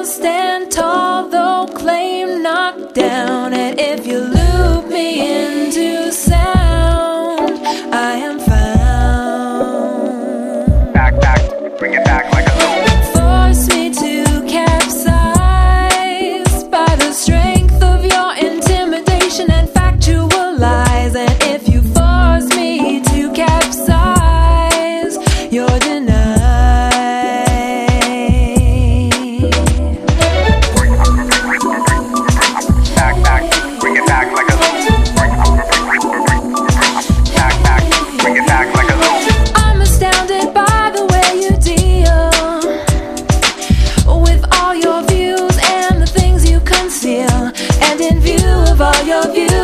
stand tall, though claim knocked down. And if you loop me into sound, I am found. Back, back, bring it back like a loop. Force me to capsize by the strength of your intimidation and factual lies. And if you force me to capsize, you're denied. Back, back, bring it back like a loop. Back, back, bring it back like a loop. I'm astounded by the way you deal with all your views and the things you conceal. And in view of all your views,